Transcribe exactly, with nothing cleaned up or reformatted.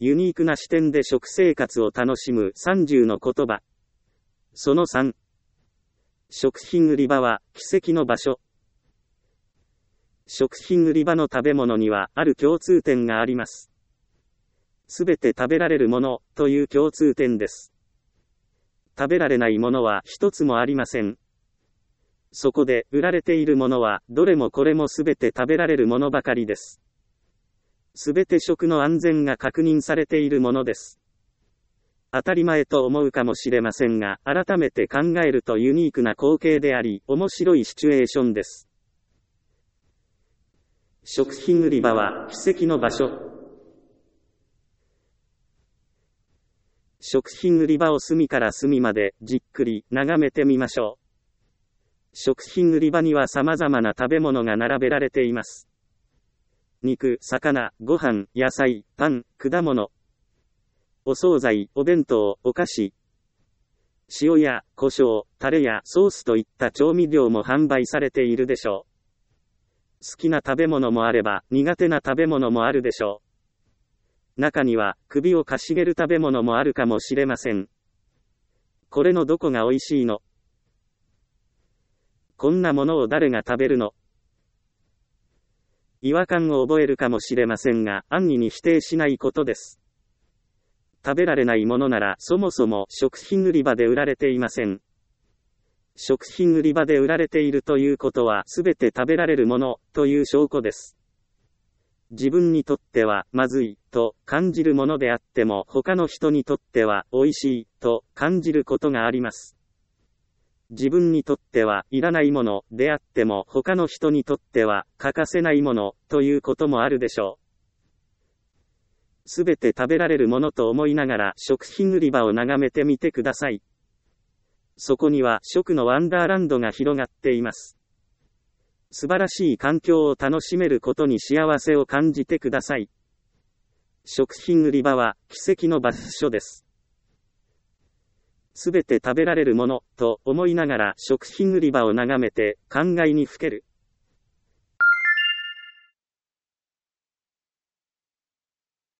ユニークな視点で食生活を楽しむさんじゅうの言葉。そのさん。食品売り場は奇跡の場所。食品売り場の食べ物にはある共通点があります。すべて食べられるものという共通点です。食べられないものは一つもありません。そこで売られているものはどれもこれもすべて食べられるものばかりです。すべて食の安全が確認されているものです。当たり前と思うかもしれませんが、改めて考えるとユニークな光景であり、面白いシチュエーションです。食品売り場は奇跡の場所。食品売り場を隅から隅までじっくり眺めてみましょう。食品売り場には様々な食べ物が並べられています。肉、魚、ご飯、野菜、パン、果物、お惣菜、お弁当、お菓子、塩や胡椒、タレやソースといった調味料も販売されているでしょう。好きな食べ物もあれば苦手な食べ物もあるでしょう。中には首をかしげる食べ物もあるかもしれません。これのどこが美味しいの？こんなものを誰が食べるの？違和感を覚えるかもしれませんが、安易に否定しないことです。食べられないものならそもそも食品売り場で売られていません。食品売り場で売られているということはすべて食べられるものという証拠です。自分にとってはまずいと感じるものであっても他の人にとっては美味しいと感じることがあります。自分にとってはいらないものであっても他の人にとっては欠かせないものということもあるでしょう。すべて食べられるものと思いながら食品売り場を眺めてみてください。そこには食のワンダーランドが広がっています。素晴らしい環境を楽しめることに幸せを感じてください。食品売り場は奇跡の場所です。すべて食べられるものと思いながら食品売り場を眺めて考えにふける。